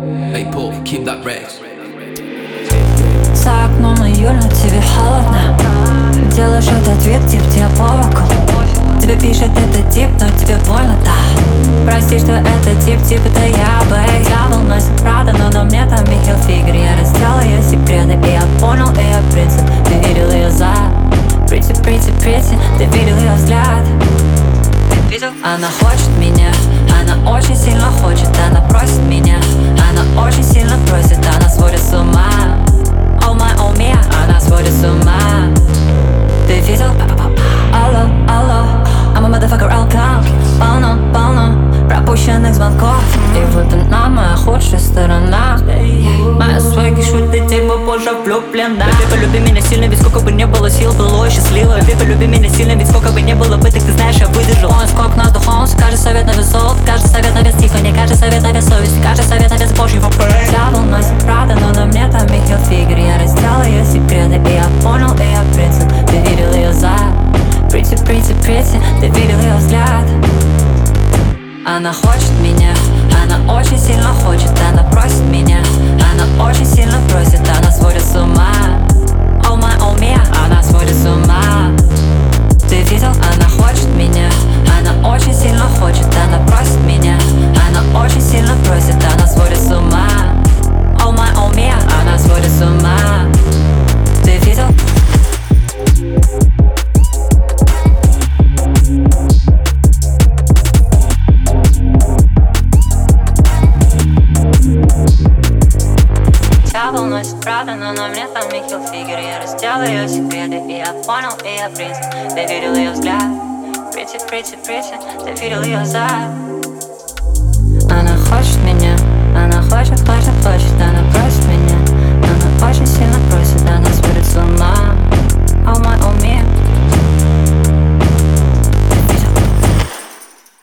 Hey Paul, keep that race. За окном июль, но тебе холодно. Делаешь этот вид, тип тебе по боку. Тебе пишет этот тип, но тебе больно, да. Прости, что это тип, это я, бэй. Я волнуюсь, правда, но на мне там Михаил Фигер. Я раздела ее секреты, и я понял ее принцип. Ты видел ее за pretty, pretty, pretty. Ты видел ее взгляд. Она хочет меня, она очень сильно хочет. Она просит меня, она очень сильно просит. Она сводит с ума. Oh my, oh me, она сводит с ума. Ты видел? Алло, алло, I'm a motherfucker, I'll come. Полно, полно пропущенных звонков. И вот она моя худшая сторона. Моя свайки шутит, типа позже влюблена. Baby, полюби меня сильно, ведь сколько бы не было сил, было счастливо. Baby, полюби меня сильно, ведь сколько бы не было пыток, ты знаешь, я выдержал. Мой скок на духовность, каждый совет на вес золота, каждый совет на вес Тиффани, каждый совет на вес совести, каждый совет на вес Божьего прей. Я волнуюсь, правда, но на мне там Михаил Фигер. Я раздел ее секреты, и я понял ее принцип. Ты видел ее за pretty, pretty, pretty. Ты видел ее взгляд. Она хочет меня, она очень сильно хочет. Она просит меня, она очень сильно просит. Она сводит с ума. Oh my, oh me, она сводит с ума. Ты видел? Она хочет меня, она очень сильно хочет. Она просит меня, она очень сильно просит. Она сводит с ума. Oh my, oh me, она сводит с ума. Ты видел? Я волнуюсь, правда, но на мне там Михаил Фигер. Я раздел ее секреты, и я понял ее принцип. Ты видел ее взгляд, pretty, pretty, pretty. Ты видел ее за